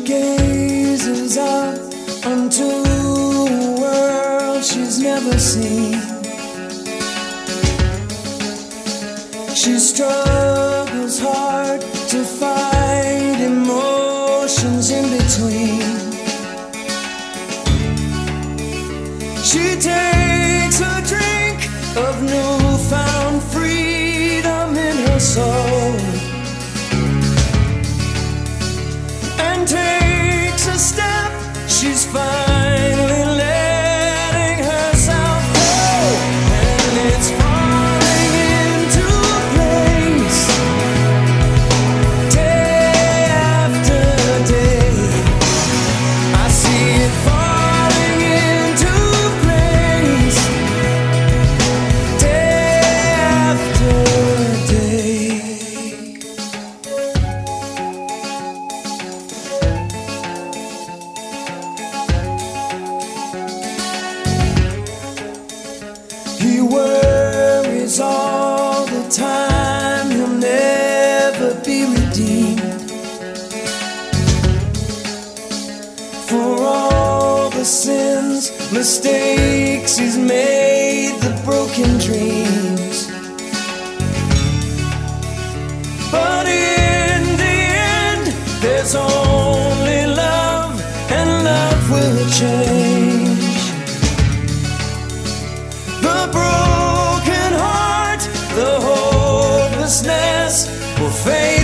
gazes out onto a world she's never seen. She struggles hard to find emotions in between. She takes a drink of newfound freedom in her soul and takes a step. She's finally letting herself go, and it's falling into place day after day. I see it falling into place day after day. He worries all the time, he'll never be redeemed for all the sins, mistakes he's made, the broken dreams. But in the end, there's only love, and love will change. The broken heart, the hopelessness will fade.